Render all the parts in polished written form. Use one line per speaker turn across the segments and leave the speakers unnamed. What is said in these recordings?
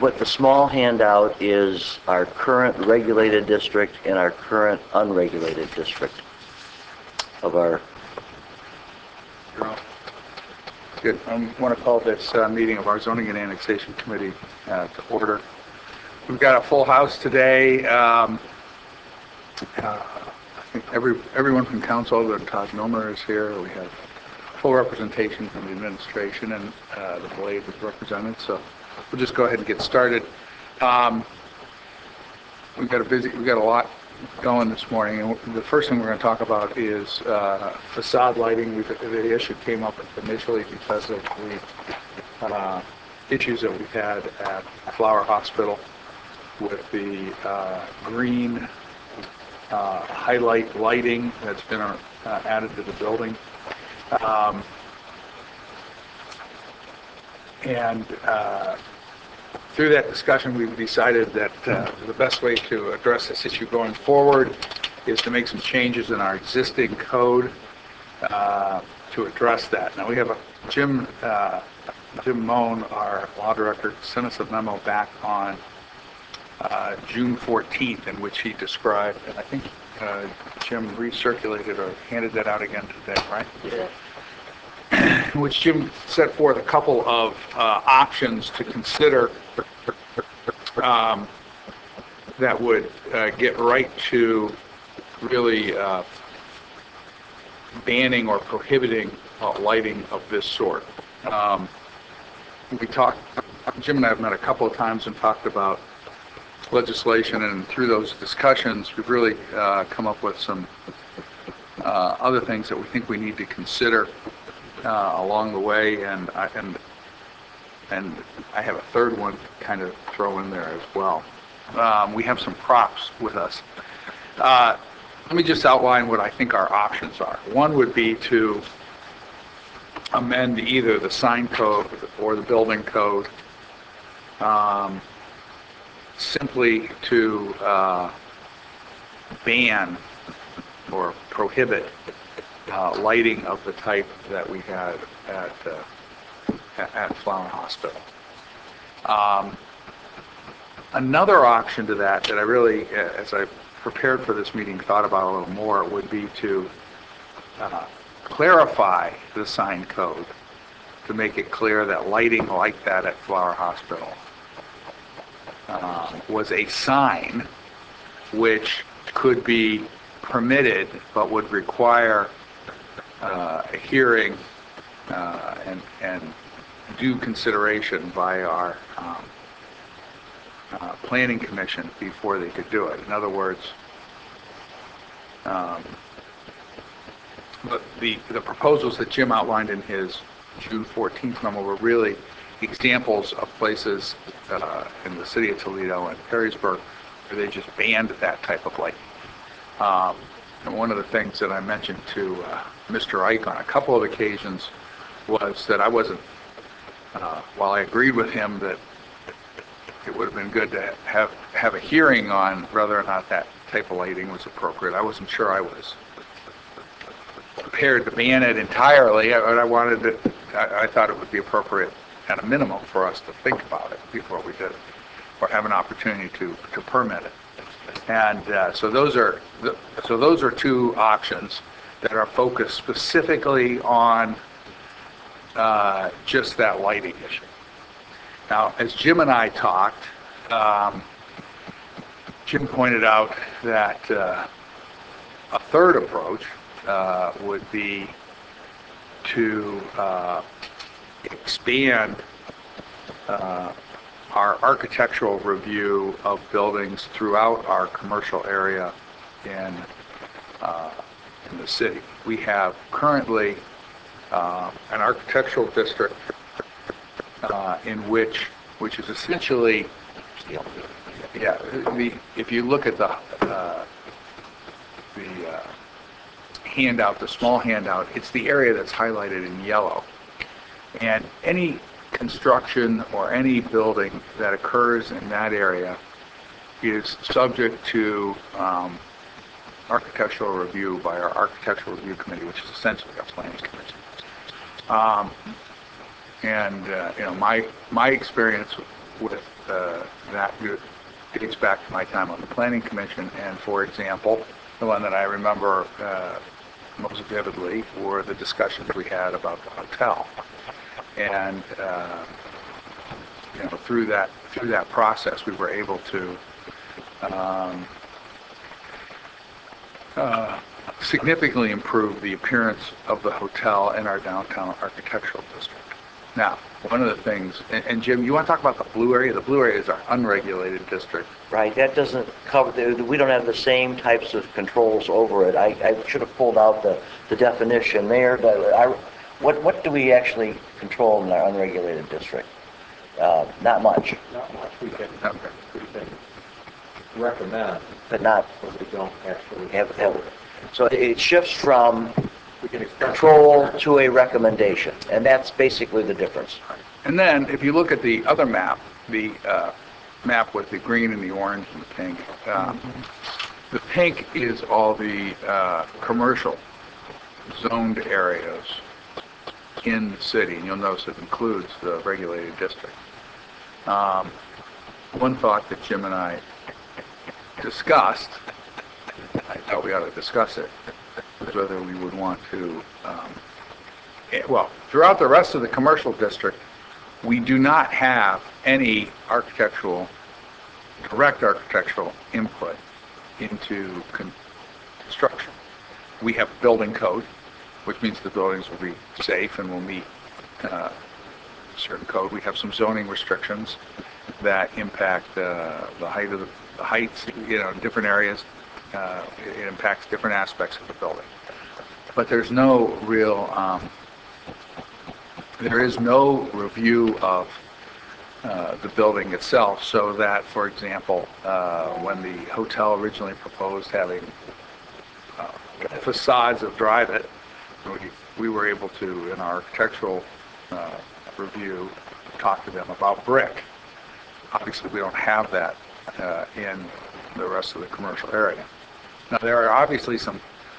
what the small handout is our current regulated district and our current unregulated district of our.
Good. I want to call this meeting of our Zoning and Annexation Committee to order. We've got a full house today. I think everyone from council, other than Todd Nomer, is here. We have full representation from the administration, and the Blade is represented. So we'll just go ahead and get started. We've got a lot going this morning, and the first thing we're going to talk about is facade lighting. The issue came up initially because of the issues that we've had at Flower Hospital with the green highlight lighting that's been added to the building. Through that discussion, we've decided that the best way to address this issue going forward is to make some changes in our existing code to address that. Now, we have Jim Moan, our law director, sent us a memo back on June 14th in which he described, and I think Jim recirculated or handed that out again today, right?
Yeah.
In which Jim set forth a couple of options to consider that would get right to really banning or prohibiting lighting of this sort. Jim and I have met a couple of times and talked about legislation, and through those discussions, we've really come up with some other things that we think we need to consider along the way, and I have a third one to kind of throw in there as well. We have some props with us. Let me just outline what I think our options are. One would be to amend either the sign code or the building code simply to ban or prohibit lighting of the type that we had at Flower Hospital. Another option to that I really, as I prepared for this meeting, thought about a little more, would be to clarify the sign code to make it clear that lighting like that at Flower Hospital was a sign which could be permitted but would require a hearing and due consideration by our planning commission before they could do it. In other words, the proposals that Jim outlined in his June 14th memo were really examples of places in the city of Toledo and Perrysburg where they just banned that type of light. And one of the things that I mentioned to Mr. Ike on a couple of occasions was that I wasn't, while I agreed with him that it would have been good to have a hearing on whether or not that type of lighting was appropriate, I wasn't sure I was prepared to ban it entirely. I thought it would be appropriate at a minimum for us to think about it before we did it, or have an opportunity to permit it. And so those are two options that are focused specifically on just that lighting issue. Now, as Jim and I talked, Jim pointed out that a third approach would be to expand our architectural review of buildings throughout our commercial area in the city. We have currently an architectural district in which is essentially, if you look at the handout, the small handout, it's the area that's highlighted in yellow. And any construction or any building that occurs in that area is subject to architectural review by our architectural review committee, which is essentially our planning commission. My experience with that dates back to my time on the Planning Commission. And for example, the one that I remember most vividly were the discussions we had about the hotel. And through that process, we were able to significantly improve the appearance of the hotel in our downtown architectural district. Now, one of the things, and Jim, you want to talk about the blue area? The blue area is our unregulated district.
Right, that doesn't cover, we don't have the same types of controls over it. I should have pulled out the definition there, but what do we actually control in our unregulated district? Not much.
Not much. We can recommend,
But not,
but we don't actually
have, so it shifts from
we can express
control to a recommendation, and that's basically the difference.
And then, if you look at the other map, the map with the green and the orange and the pink, the pink is all the commercial zoned areas in the city, and you'll notice it includes the regulated district. One thought that Jim and I discussed, I thought we ought to discuss it, is whether we would want to, throughout the rest of the commercial district, we do not have any direct architectural input into construction. We have building code, which means the buildings will be safe and will meet certain code. We have some zoning restrictions that impact the heights, in different areas. It impacts different aspects of the building. But there is no review of the building itself, so that, for example, when the hotel originally proposed having facades of drive-it, we were able to, in our architectural review, talk to them about brick. Obviously, we don't have that in the rest of the commercial area. Now, there are obviously some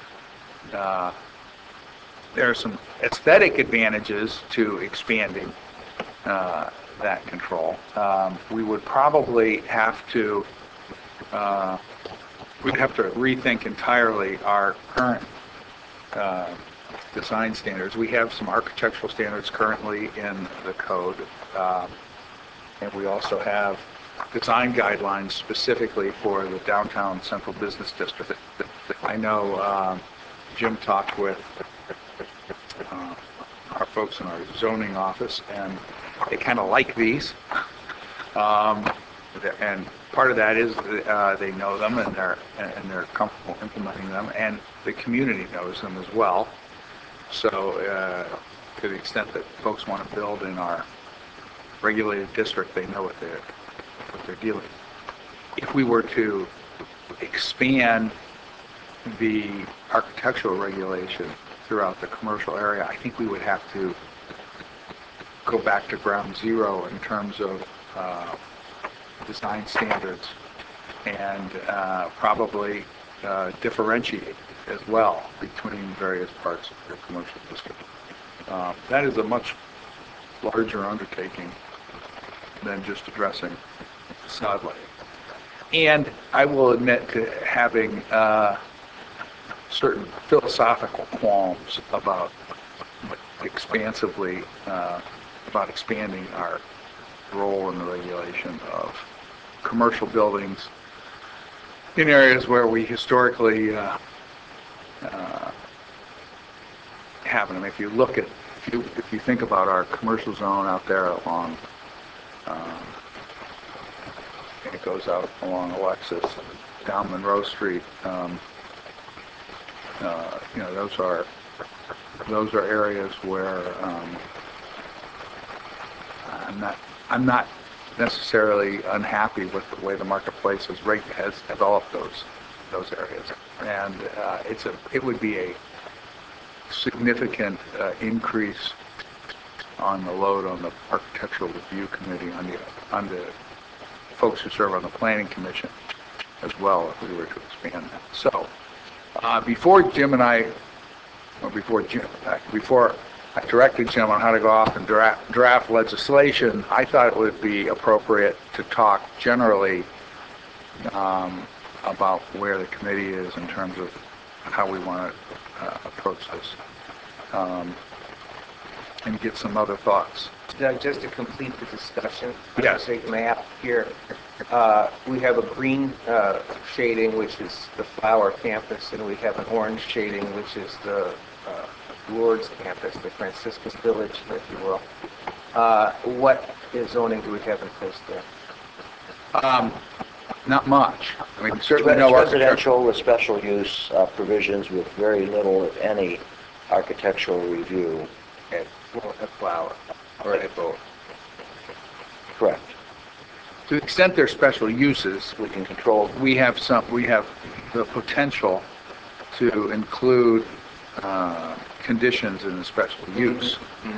aesthetic advantages to expanding that control. We would probably have to rethink entirely our current design standards. We have some architectural standards currently in the code, and we also have design guidelines specifically for the downtown central business district. I know Jim talked with our folks in our zoning office, and they kind of like these. And part of that is they know them and they're comfortable implementing them, and the community knows them as well. So to the extent that folks want to build in our regulated district, they know what they're dealing with. If we were to expand the architectural regulation throughout the commercial area, I think we would have to go back to ground zero in terms of design standards, and probably differentiate as well between various parts of the commercial district. That is a much larger undertaking than just addressing facade lighting. And I will admit to having certain philosophical qualms about expanding our role in the regulation of commercial buildings in areas where we historically haven't. I mean, if you think about our commercial zone out there along, and it goes out along Alexis and down Monroe Street, those are areas where I'm not necessarily unhappy with the way the marketplace has developed those areas, and it would be a significant increase on the load on the architectural review committee, on the folks who serve on the planning commission as well, if we were to expand that. So before I directed Jim on how to go off and draft legislation. I thought it would be appropriate to talk generally about where the committee is in terms of how we want to approach this, and get some other thoughts.
Doug, just to complete the discussion,
Yes.
take the map here. We have a green shading, which is the Flower campus, and we have an orange shading, which is the Lourdes campus, the Franciscus Village, if you will. What zoning do we have in place there?
Not much. I mean, certainly
It's
no
residential with special use provisions with very little, if any, architectural review.
At Flower, or at both?
Correct.
To the extent they're special uses,
We can control.
we have the potential to include conditions in the special use.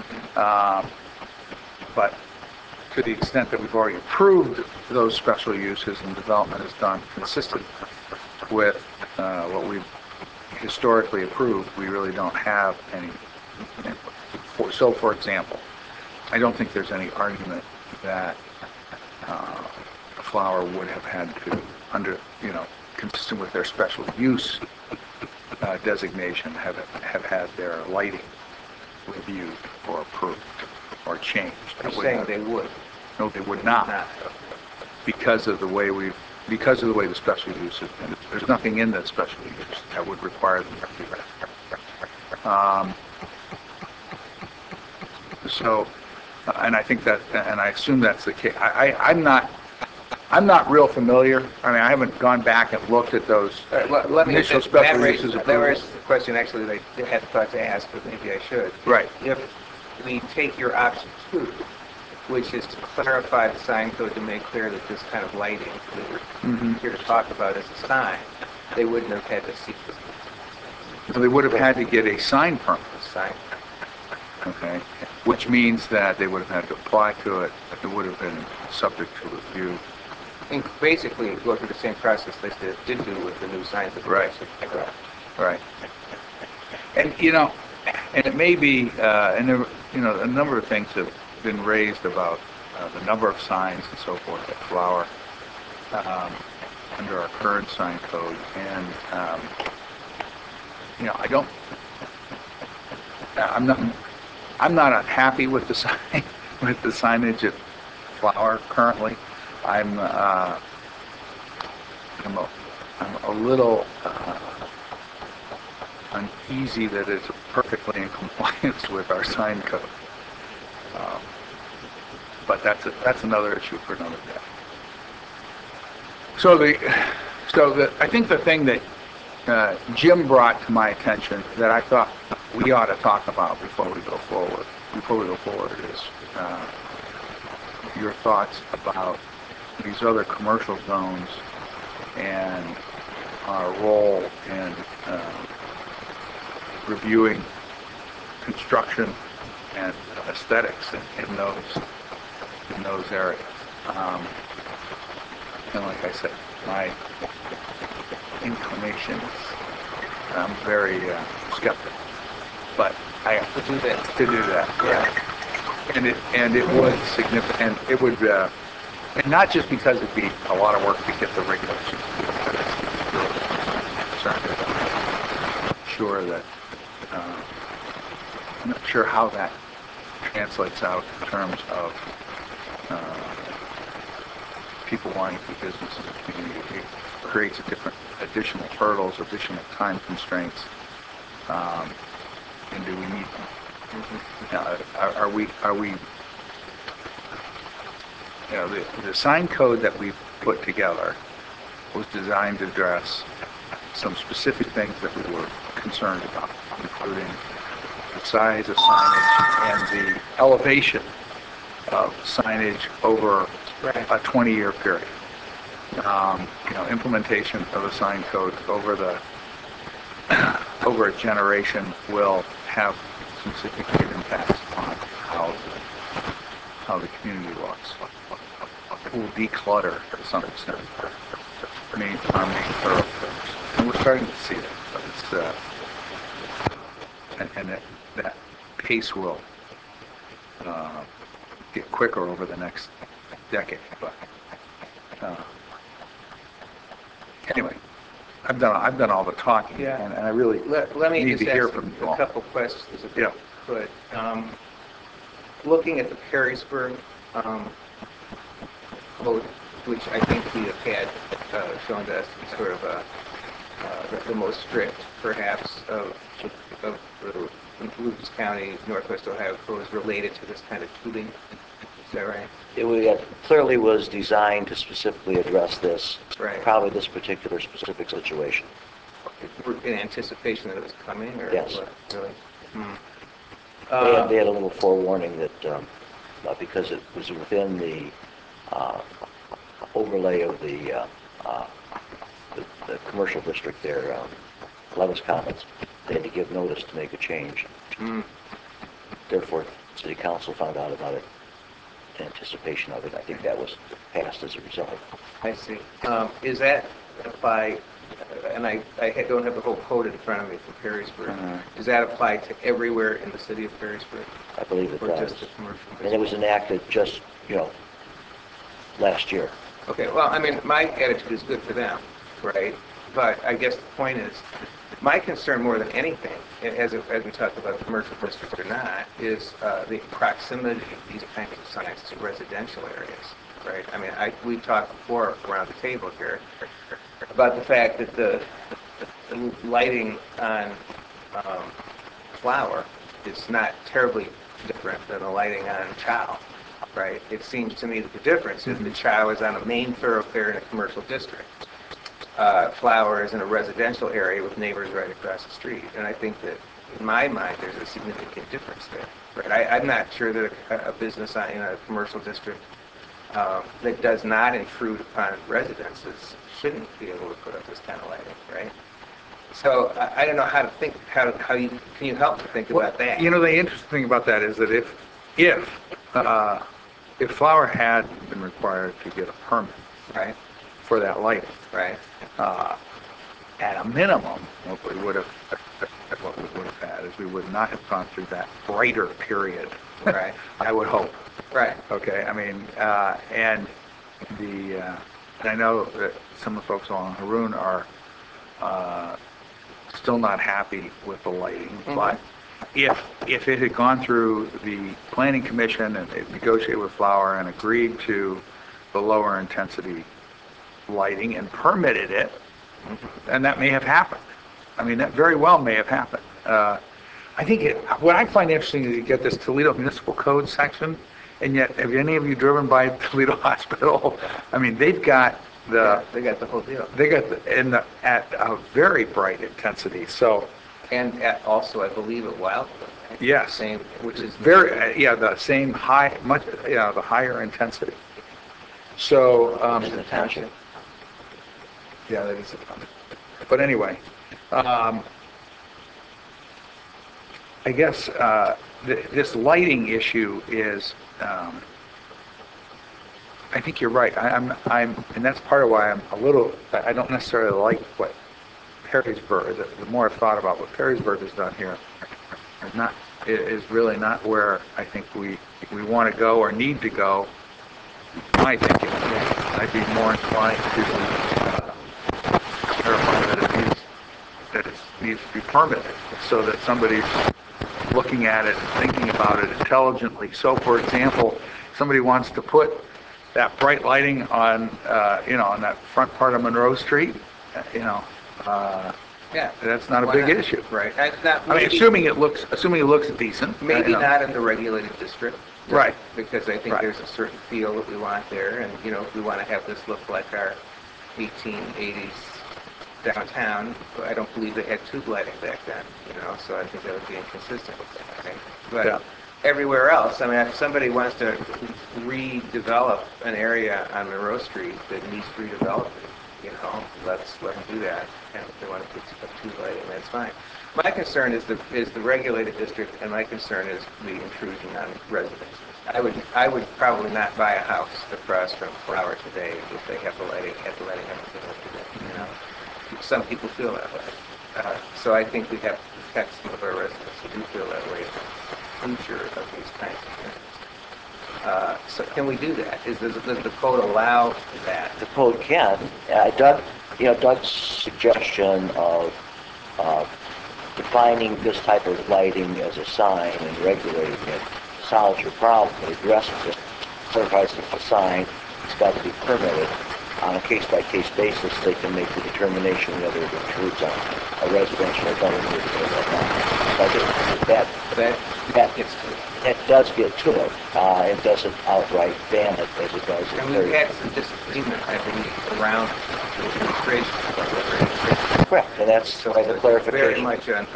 But to the extent that we've already approved those special uses and development is done consistent with what we've historically approved, we really don't have any. So, for example, I don't think there's any argument that Flower would have had to, consistent with their special use designation, have had their lighting reviewed or approved or changed.
You're saying they would?
No, they would not, because of the way the special use is. There's nothing in that special use that would require them to do that. So, and I think that, and I assume that's the case. I'm not real familiar. I mean, I haven't gone back and looked at those initial special uses.
That raises the question, actually, that I had thought to ask, but maybe I should.
Right.
If we take your option 2, which is to clarify the sign code to make clear that this kind of lighting that we're here to talk about is a sign, they wouldn't have had to seek this
So they would have had to get a sign permit.
sign.
Okay, which means that they would have had to apply to it. It would have been subject to review.
And basically, go through the same process they did do with the new signs.
Right. Right. And and it may be, and there, a number of things have been raised about the number of signs and so forth at Flower under our current sign code, and I'm not unhappy with the signage at Flower currently. I'm a little uneasy that it's perfectly in compliance with our sign code. But that's another issue for another day. So I think the thing that Jim brought to my attention that I thought we ought to talk about before we go forward is your thoughts about these other commercial zones and our role in reviewing construction and aesthetics in those areas. And like I said, my inclination is I'm very skeptical, but I have to do that. Yeah. And it would significant. It would, and not just because it'd be a lot of work to get the regulations. I'm not sure how that translates out in terms of people wanting to do business in the community. It creates additional hurdles, additional time constraints. And do we need them? Are we? The sign code that we put together was designed to address some specific things that we were concerned about, including the size of signage and the elevation of signage over a 20-year period. Implementation of the sign code over a generation will have some significant impacts on how the community looks. It will declutter to some extent our main thoroughfares, and we're starting to see that. But it's and that pace will get quicker over the next decade. But anyway, I've done all the talking,
Yeah.
and I really
Let me
need
just
to hear
ask
from you
a
all.
couple questions if
Yeah.
I could. Looking at the Perrysburg code, which I think we have had shown to us to be sort of the most strict, perhaps, of the Lucas County, Northwest Ohio codes related to this kind of tubing. Is that right?
It clearly was designed to specifically address this,
Right.
probably this particular specific situation.
In anticipation that it was coming, or
Yes.
what? Really?
They had a little forewarning that because it was within the overlay of the commercial district there, Levis Commons, they had to give notice to make a change. Therefore, City Council found out about it in anticipation of it. I think that was passed as a result.
I see. Is that apply, and I don't have the whole code in front of me for Perrysburg.
Mhm.
Does that apply to everywhere in the city of Perrysburg?
I believe it
Or
does.
just the commercial
And it was
district?
enacted just, last year.
Okay, well, I mean, my attitude is good for them, right? But I guess the point is, my concern more than anything, as we talk about commercial districts or not, is the proximity of these kinds of signs to residential areas, right? I mean, we've talked before around the table here about the fact that the lighting on Flower is not terribly different than the lighting on Chow, right? It seems to me that the difference is that Chow is on a main thoroughfare in a commercial district. Flower is in a residential area with neighbors right across the street. And I think that, in my mind, there's a significant difference there. Right? I'm not sure that a business in a commercial district that does not intrude upon residences shouldn't be able to put up this kind of lighting, right? So I don't know how to think. Can you help to think about that?
The interesting thing about that is that if Flower had been required to get a permit
Right.
for that lighting,
Right.
at a minimum, what we would have had is we would not have gone through that brighter period.
Right.
I would hope.
Right.
Okay. I mean, and I know that some of the folks along Haroon are still not happy with the lighting,
Mm-hmm.
but if it had gone through the planning commission and they negotiated with Flower and agreed to the lower intensity lighting and permitted it, then that may have happened. I mean, that very well may have happened. I think what I find interesting is you get this Toledo Municipal Code section, and yet, have any of you driven by Toledo Hospital? I mean, they've got
They got the whole deal.
at a very bright intensity. So
And also, I believe, at Wildwood. Right?
yes,
Same, which is
very the same high, much the higher intensity. So
In the township.
yeah, that is a tough. But anyway, I guess this lighting issue is. I think you're right. And that's part of why I'm a little. I don't necessarily like what Perrysburg. The more I've thought about what Perrysburg has done here, is really not where I think we want to go or need to go. My thinking. I'd be more inclined to clarify that it needs to be permitted, so that somebody's looking at it and thinking about it intelligently. So, for example, somebody wants to put that bright lighting on, on that front part of Monroe Street,
yeah.
that's not a
Why
big
not?
issue.
Right.
Assuming it looks decent.
Maybe not in the regulated district.
Right.
Because I think
Right.
there's a certain feel that we want there, and if we want to have this look like our 1880s downtown, I don't believe they had tube lighting back then. So I think that would be inconsistent with that. Right? But
Yeah.
everywhere else, I mean, if somebody wants to redevelop an area on Monroe Street that needs redeveloping, let's do that. And if they want to put tube lighting, that's fine. My concern is the regulated district, and my concern is the intrusion on residences. I would probably not buy a house across from Flower today if they have the lighting up today. Some people feel that way. So I think we have to protect some of our residents who do feel that way. future of these kinds of things. So can we do that? Does the code allow that?
The code can. Doug's suggestion of defining this type of lighting as a sign and regulating it solves your problem. It addresses it, clarifies it's a sign. It's got to be permitted. On a case-by-case basis, they can make the determination whether it intrudes on a residential or government or not. So I think that
gets to it.
that does get to it. It doesn't outright ban it as it does in
And we've had some disagreement, I believe, around the administration about whether it's
correct, and that's why the clarification.
very much on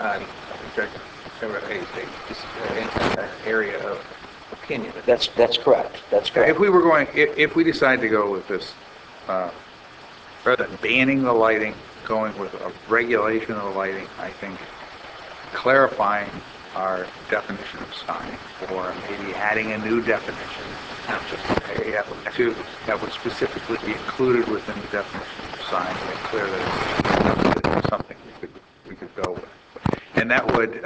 an area of opinion.
That's correct. That's correct.
If we decide to go with this, rather than banning the lighting, going with a regulation of the lighting, I think clarifying our definition of sign, or maybe adding a new definition, not just that would specifically be included within the definition of sign, and make clear that it's something we could go with, and that would.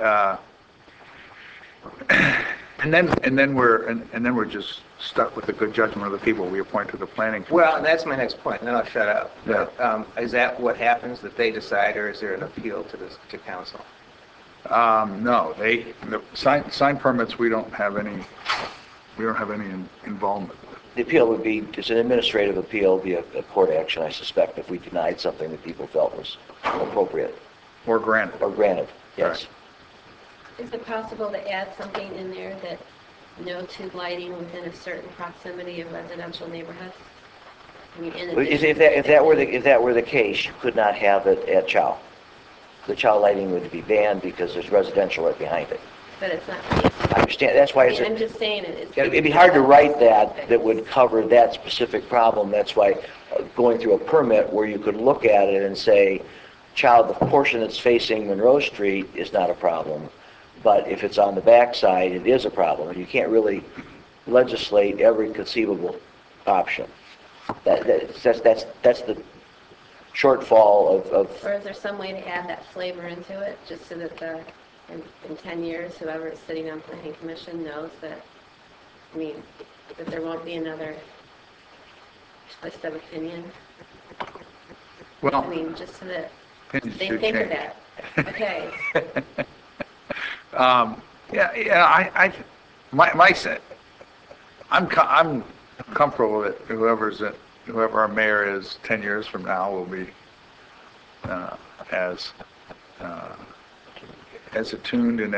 And then we're just stuck with the good judgment of the people we appoint to the planning commission.
Well, that's my next point, and then I'll shut up.
Yeah.
Is that what happens, that they decide, or is there an appeal to council?
No, the sign permits, we don't have any involvement with.
The appeal would be, it's an administrative appeal, be a court action, I suspect, if we denied something that people felt was appropriate.
Or granted.
Or granted, yes.
Is it possible to add something in there that no tube lighting within a certain proximity of residential neighborhoods? I mean,
If that were the case, you could not have it at Chow. The Chow lighting would be banned because there's residential right behind it.
But it's not.
I understand, that's why
I'm just saying
it'd be hard to write that would cover that specific problem. That's why going through a permit where you could look at it and say, Chow, the portion that's facing Monroe Street is not a problem. But if it's on the backside, it is a problem. And you can't really legislate every conceivable option. That's the shortfall of.
Or is there some way to add that flavor into it, just so that in 10 years, whoever is sitting on planning commission knows that, that there won't be another twist of opinion?
Well,
just so that
opinions
they
do
think of
change.
that. Okay.
I'm comfortable that whoever our mayor is 10 years from now will be as attuned and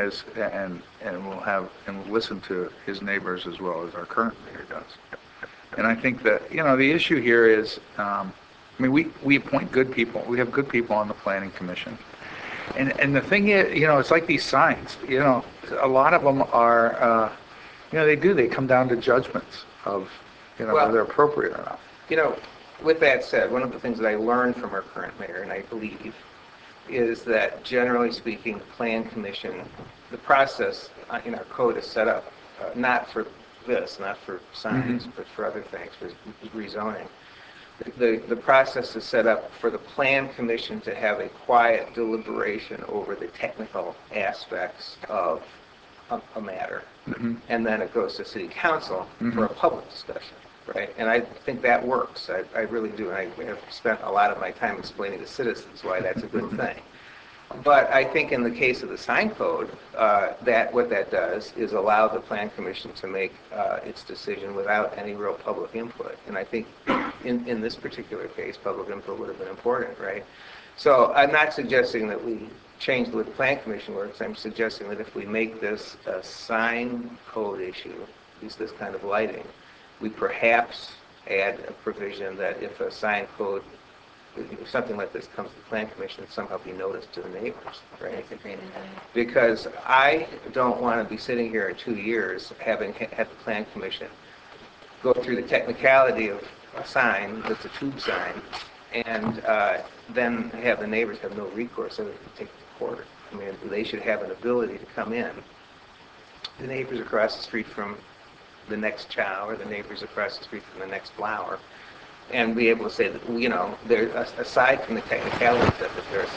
will listen to his neighbors as well as our current mayor does. And I think that the issue here is, we appoint good people. We have good people on the planning commission. And the thing is, it's like these signs, a lot of them are, they come down to judgments of, whether they're appropriate or not.
With that said, one of the things that I learned from our current mayor, and I believe, is that generally speaking, the plan commission, the process in our code is set up, not for this, not for signs, but for other things, for rezoning. The process is set up for the plan commission to have a quiet deliberation over the technical aspects of a matter. Mm-hmm. And then it goes to city council for a public discussion, right? And I think that works. I really do. And I have spent a lot of my time explaining to citizens why that's a good thing. But I think in the case of the sign code, what that does is allow the plan commission to make its decision without any real public input. And I think in this particular case, public input would have been important, right? So I'm not suggesting that we change the way the plan commission works. I'm suggesting that if we make this a sign code issue, at least this kind of lighting, we perhaps add a provision that if a sign code, if something like this comes to the plan commission, it somehow be noticed to the neighbors, right?
That's a great idea.
Because I don't want to be sitting here in 2 years having had the plan commission go through the technicality of a sign that's a tube sign, and then have the neighbors have no recourse other than take it to court. They should have an ability to come in. The neighbors across the street from the next Chow, or the neighbors across the street from the next Flower, and be able to say that, aside from the technicalities of it, there are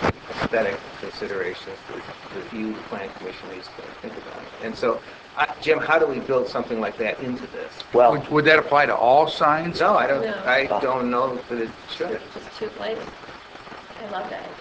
aesthetic considerations that you, the Plan Commission, needs to think about. And so, Jim, how do we build something like that into this?
Well,
Would that apply to all signs?
No,
No.
I don't know that it should.
Just tube lighting. I love that idea.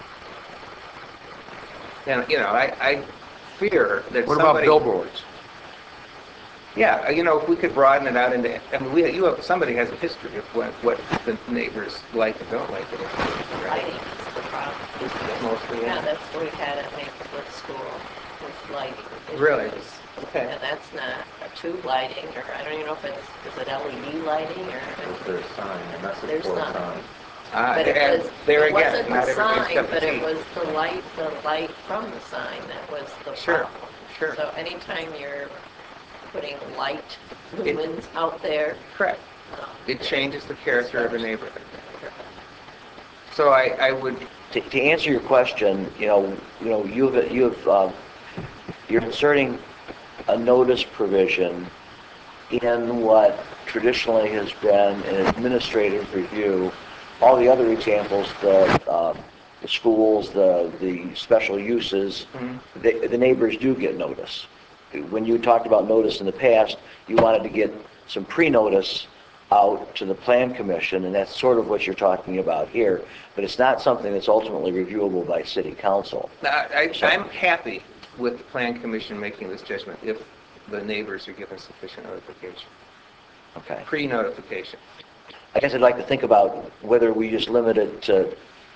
And, I fear that
What
somebody...
about billboards?
Yeah, if we could broaden it out into, I mean, somebody has a history of what the neighbors like and don't like.
Lighting is the problem.
Mostly,
Yeah,
yeah.
that's what we've had at Maplewood School, with lighting.
Really?
issues.
Okay.
And that's not a tube lighting, or I don't even know if is it LED lighting, or...
Is there a sign, a message
There's
board
not.
sign?
But it
And
was,
there
it
again,
wasn't
not
the
everybody's
sign,
cup of
but it
tea.
was the light from the sign that was the
Sure,
problem.
sure.
So anytime you're putting light lumens out there,
Correct.
um,
It changes the character of the neighborhood. So I would,
to answer your question, you're inserting a notice provision in what traditionally has been an administrative review. All the other examples, the schools, the special uses, the neighbors do get notice. When you talked about notice in the past, you wanted to get some pre-notice out to the Plan Commission, and that's sort of what you're talking about here. But it's not something that's ultimately reviewable by City Council.
I'm happy with the Plan Commission making this judgment if the neighbors are given sufficient notification,
Okay.
pre-notification.
I guess I'd like to think about whether we just limit it to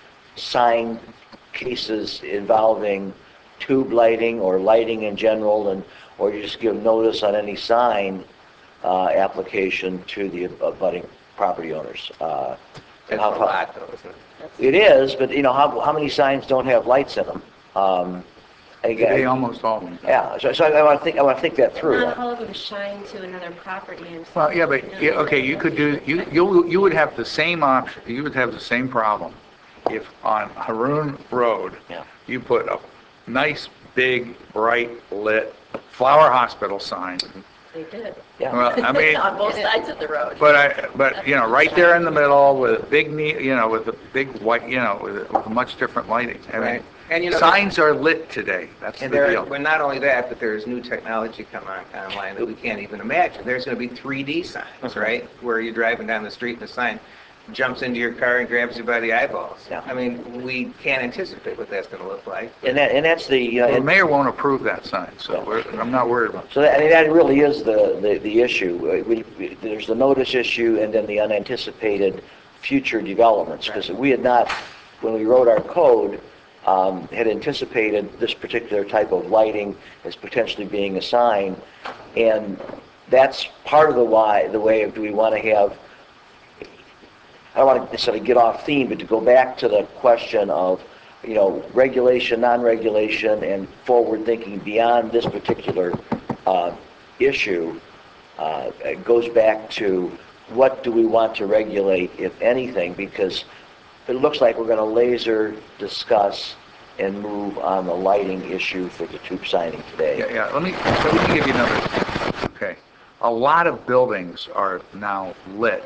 sign cases involving tube lighting or lighting in general, or you just give notice on any sign application to the abutting property owners.
That's a lot, though, isn't it?
It is, but how many signs don't have lights in them?
They almost all of them.
Yeah, so I want to think that through.
not all of them shine to another property. And
Well, yeah, but, okay, you could do, you would have the same option, you would have the same problem if on Haroon Road,
Yeah.
you put a nice, big, bright lit Flower Hospital sign.
They did.
Yeah.
Well, I mean,
On both sides of the road.
but right there in the middle with a big, with a big white, with a much different lighting. I mean,
Right. And,
signs are lit today, that's the
And
deal.
well, not only that, but there's new technology coming online that we can't even imagine. There's going to be 3D signs, right? Where you're driving down the street and the sign jumps into your car and grabs you by the eyeballs.
Yeah.
I mean, we can't anticipate what that's going to look like.
And that's the
The mayor won't approve that sign, so I'm not worried about it.
so that really is the issue. There's the notice issue and then the unanticipated future developments. Because we had not, when we wrote our code, had anticipated this particular type of lighting as potentially being a sign, and that's part of the way of do we want to have. I don't want to necessarily get off theme, but to go back to the question of, regulation, non-regulation, and forward thinking beyond this particular issue, it goes back to what do we want to regulate, if anything, because it looks like we're going to laser discuss and move on the lighting issue for the tube signing today.
Yeah, let me give you another example. Okay. A lot of buildings are now lit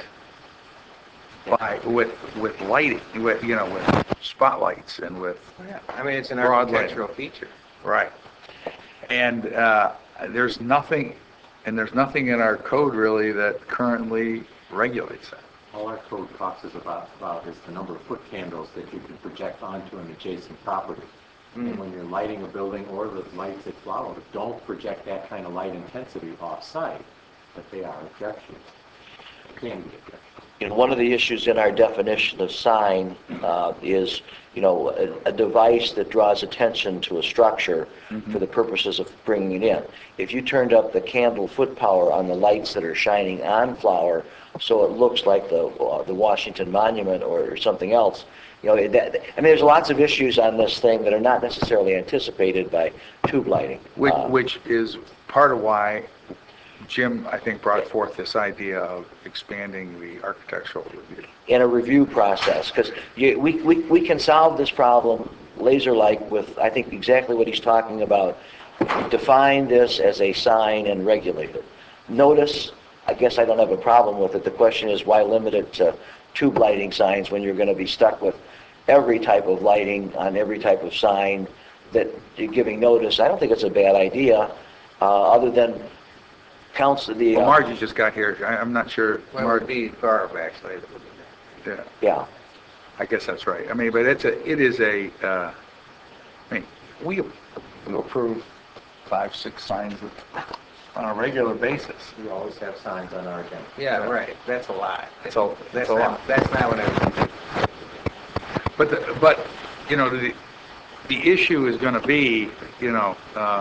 with lighting, with spotlights and with
Yeah. I mean, it's an
Broad lighting.
architectural feature.
right. And there's nothing in our code really that currently regulates that.
All our code talks is about is the number of foot candles that you can project onto an adjacent property. And when you're lighting a building or the lights at Flower, don't project that kind of light intensity off-site, but they are objections. Can be objections.
One of the issues in our definition of sign is, a device that draws attention to a structure for the purposes of bringing it in. If you turned up the candle foot power on the lights that are shining on Flower, so it looks like the Washington Monument or something else, there's lots of issues on this thing that are not necessarily anticipated by tube lighting.
Which is part of why Jim, I think, brought forth this idea of expanding the architectural review.
In a review process, because we can solve this problem laser-like with, I think, exactly what he's talking about. Define this as a sign and regulate it. Notice, I guess I don't have a problem with it. The question is, why limit it to tube lighting signs when you're going to be stuck with every type of lighting on every type of sign that you're giving notice, I don't think it's a bad idea, other than council,
Well, Margie just got here. I'm not sure.
Well, it would be Barb, actually.
Yeah,
yeah.
I guess that's right. I mean, but it is a, I mean, we approve 5, 6 signs on a regular basis.
We always have signs on our agenda.
Yeah, right, that's a lot.
That's a lot.
That's not what I was...
But you know, the issue is going to be, you know,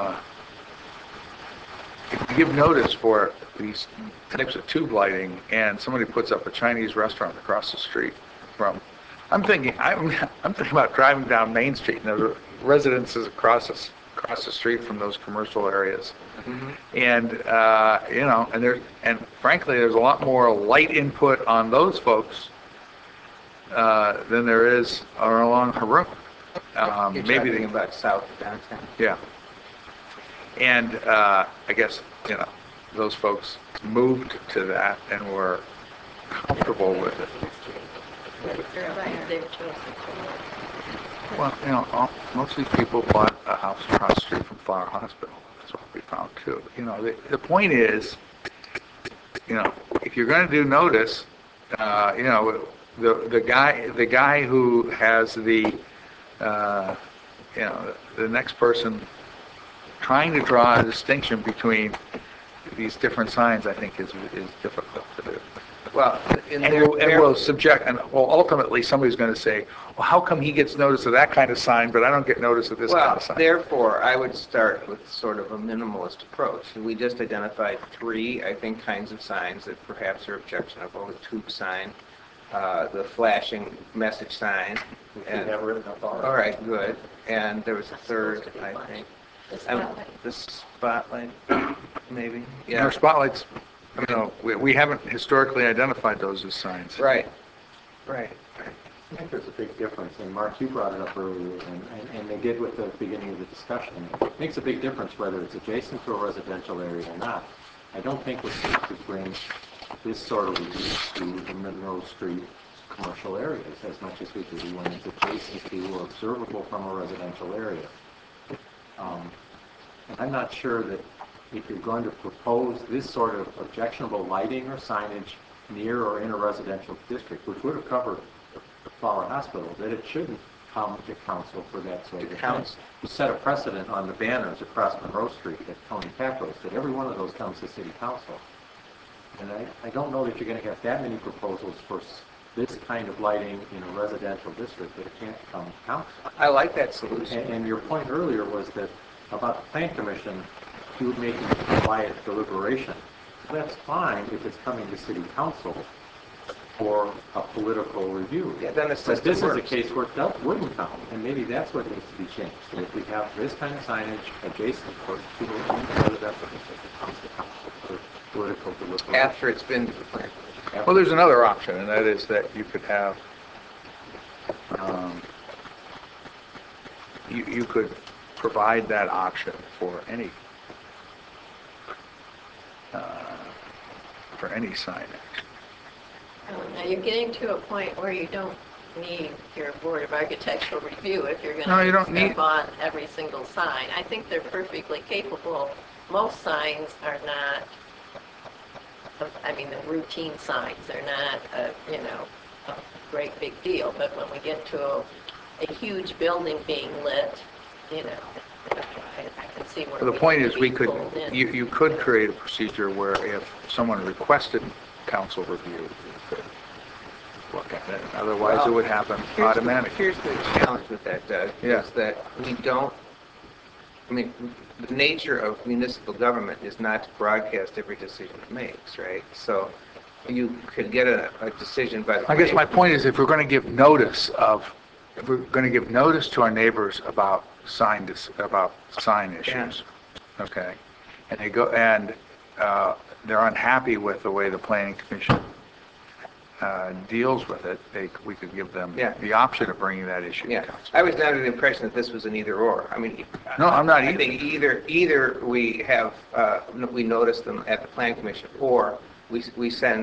if you give notice for these types of tube lighting and somebody puts up a Chinese restaurant across the street from, I'm thinking about driving down Main Street and there are residences across the street from those commercial areas.
Mm-hmm.
And, you know, and frankly, there's a lot more light input on those folks than there is along Haroon.
You're
Maybe
talking about south of downtown.
yeah. And I guess, you know, those folks moved to that and were comfortable with it. Well, you know, most of these people bought a house across the street from Flower Hospital. That's what we found too. You know, the point is, you know, if you're going to do notice, you know, the guy who has the, you know, the next person trying to draw a distinction between these different signs, I think, is difficult to do.
Well, in
And will ultimately somebody's going to say, well, how come he gets notice of that kind of sign, but I don't get notice of this kind of sign?
Therefore, I would start with sort of a minimalist approach. We just identified 3, I think, kinds of signs that perhaps are objectionable: the tube sign, the flashing message sign.
Which we have written up already.
All right, good. And there was a third, I think.
The
spotlight. The spotlight, maybe.
Yeah. Our spotlights, you know, we haven't historically identified those as signs.
Right. Right.
I think there's a big difference, and Mark, you brought it up earlier, and they did with the beginning of the discussion. It makes a big difference whether it's adjacent to a residential area or not. I don't think we're supposed to bring this sort of use to the Monroe Street commercial areas as much as we do when it's adjacent to or observable from a residential area. I'm not sure that if you're going to propose this sort of objectionable lighting or signage near or in a residential district, which would have covered the Flower Hospital, that it shouldn't come to council for that sort of thing. You set a precedent on the banners across Monroe Street at Tony Pacos that every one of those comes to city council. And I don't know that you're going to have that many proposals for this kind of lighting in a residential district that it can't come to council.
I like that solution.
And your point earlier was that about the plan commission, you making quiet deliberation. That's fine if it's coming to city council for a political review.
Yeah, then it's
but this is a case where it wouldn't come, and maybe that's what needs to be changed. So if we have this kind of signage adjacent to a residential district, it comes to council for political deliberation.
After it's been declared.
Well, there's another option, and that is that you could have, you could provide that option for any sign.
Now, you're getting to a point where you don't need your Board of Architectural Review if you're going
No, you
to
don't need-
step on every single sign. I think they're perfectly capable. Most signs are not, I mean, the routine signs, they're not, a great big deal. But when we get to a huge building being lit, I can see where
Well, the point is,
we pulled in.
you could create a procedure where if someone requested council review, you could look at it. Otherwise, it would happen automatically.
Here's the challenge with that, Doug,
Yeah.
is that we don't, I mean, the nature of municipal government is not to broadcast every decision it makes, right? So you could get a decision by the...
I guess my point is, if we're going to give notice to our neighbors about sign issues, okay, and they go and they're unhappy with the way the planning commission deals with it, we could give them the option of bringing that issue to council.
I was not under the impression that this was an either-or. I mean,
No, I'm not either.
I think either we have we notice them at the planning commission, or we send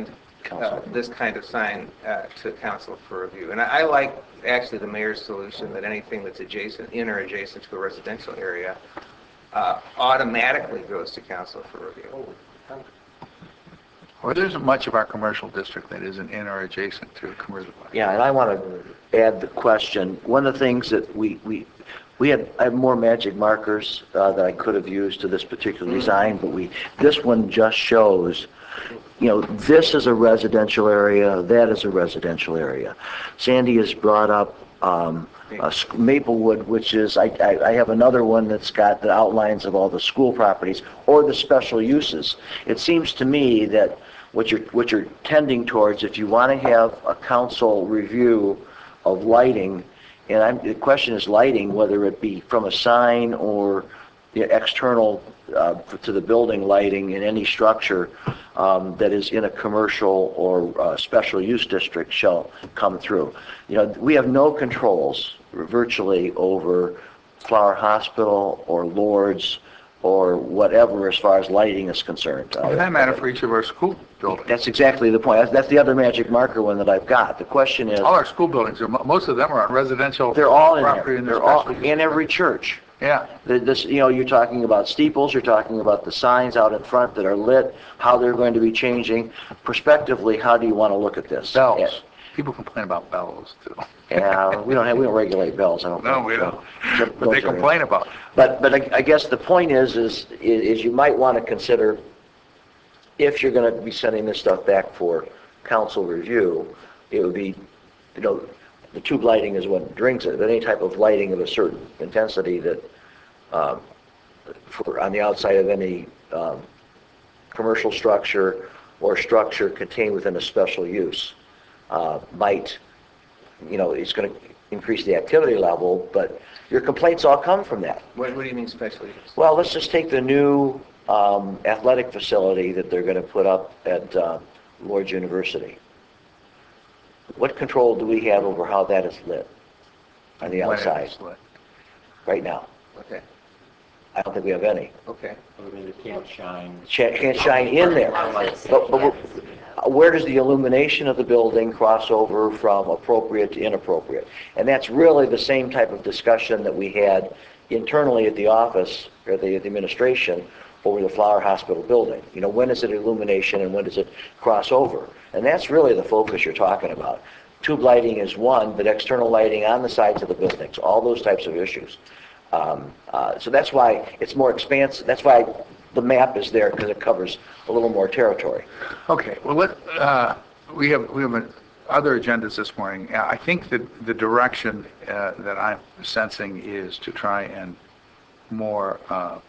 Council.
this kind of sign to council for review. And I like actually the mayor's solution that anything that's adjacent, in or adjacent to a residential area automatically goes to council for review.
Well, there isn't much of our commercial district that isn't in or adjacent to commercial.
Yeah, and I want to add the question. One of the things that I have more magic markers that I could have used to this particular design, but this one just shows, this is a residential area, that is a residential area. Sandy has brought up Maplewood, which is, I have another one that's got the outlines of all the school properties or the special uses. It seems to me that what you're tending towards, if you want to have a council review of lighting, and the question is lighting, whether it be from a sign or the external to the building lighting in any structure that is in a commercial or special use district shall come through. We have no controls virtually over Flower Hospital or Lourdes or whatever as far as lighting is concerned.
For that matter, for each of our school buildings.
That's exactly the point. That's the other magic marker one that I've got. The question is,
All our school buildings, most of them are on residential
they're all in
property
there.
and
They're all
special use.
in every church.
Yeah.
You're talking about steeples, you're talking about the signs out in front that are lit, how they're going to be changing. Prospectively, how do you want to look at this?
Bells. People complain about bells too.
Yeah, we don't regulate bells, I don't think.
No, we don't.
So
But they
those are-
complain about it.
But I guess the point is you might want to consider, if you're going to be sending this stuff back for council review, it would be, the tube lighting is what brings it, but any type of lighting of a certain intensity that, on the outside of any commercial structure or structure contained within a special use, might, it's going to increase the activity level, but your complaints all come from that.
What do you mean special use?
Well, let's just take the new athletic facility that they're going to put up at Lourdes University. What control do we have over how that is lit on the
When
outside
it's lit.
right now?
Okay,
I don't think we have any.
okay.
I mean, it can't shine.
Can't shine in there. But where does the illumination of the building cross over from appropriate to inappropriate? And that's really the same type of discussion that we had internally at the office or the administration over the Flower Hospital building. When is it illumination and when does it cross over? And that's really the focus you're talking about. Tube lighting is one, but external lighting on the sides of the buildings, all those types of issues. So that's why it's more expansive. That's why the map is there, because it covers a little more territory.
Okay, well, we have other agendas this morning. I think that the direction that I'm sensing is to try and more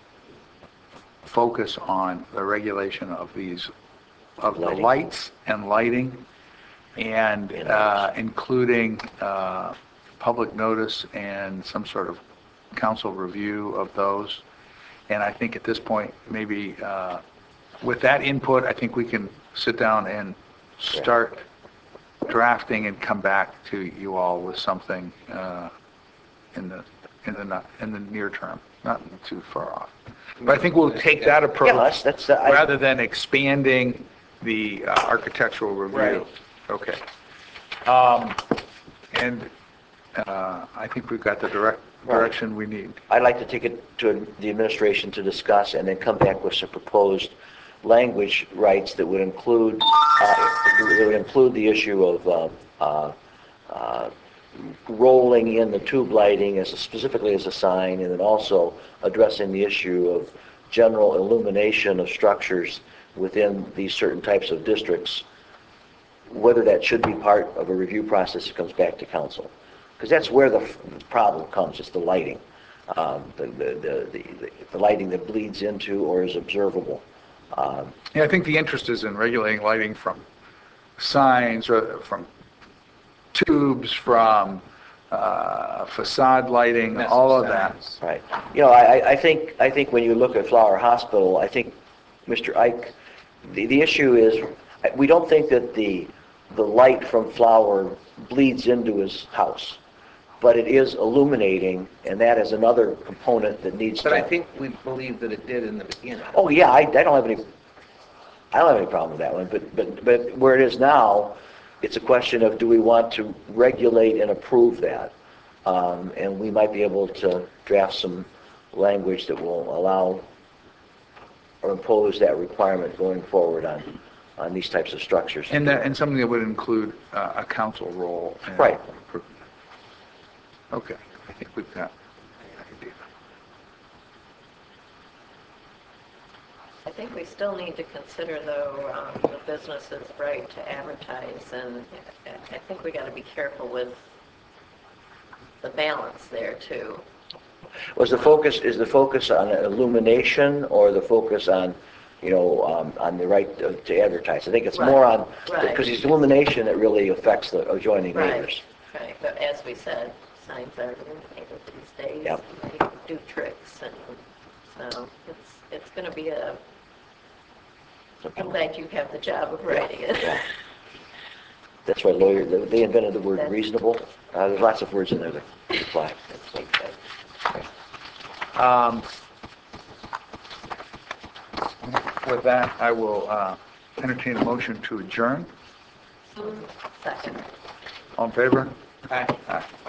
focus on the regulation of the
Lighting.
lights and lighting, and including public notice and some sort of council review of those. And I think at this point, maybe with that input, I think we can sit down and start drafting and come back to you all with something in the near term, not too far off. But I think we'll take that approach rather than expanding the architectural review.
Right.
Okay. And I think we've got the direction we need.
I'd like to take it to the administration to discuss and then come back with some proposed language rights that would include the issue of rolling in the tube lighting specifically as a sign, and then also addressing the issue of general illumination of structures within these certain types of districts, whether that should be part of a review process that comes back to council. Because that's where the problem comes, it's the lighting. The lighting that bleeds into or is observable.
Yeah, I think the interest is in regulating lighting from signs, or from tubes, from facade lighting, all of that.
Right. I think when you look at Flower Hospital, I think Mr. Ike, the issue is, we don't think that the light from Flower bleeds into his house, but it is illuminating, and that is another component that needs to...
But I think we believe that it did in the beginning.
Oh, yeah, I don't have any... I don't have any problem with that one, but where it is now, it's a question of, do we want to regulate and approve that? And we might be able to draft some language that will allow or impose that requirement going forward on these types of structures.
And something that would include a council role. in
Right.
approving it. Okay, I think we've got an idea.
I think we still need to consider, though, the business's right to advertise, and I think we got to be careful with the balance there, too.
Is the focus on illumination or the focus on, on the right to advertise? I think it's more on,
Right.
because it's illumination that really affects the adjoining neighbors.
Right, but as we said, signs are illuminated these days.
Yep.
They do tricks, and so it's going to be I'm glad you have the job of writing it.
Yeah. That's why they invented the word
That's-
reasonable. There's lots of words in there that apply.
With that, I will entertain a motion to adjourn.
Second.
All in favor?
Aye.
Aye.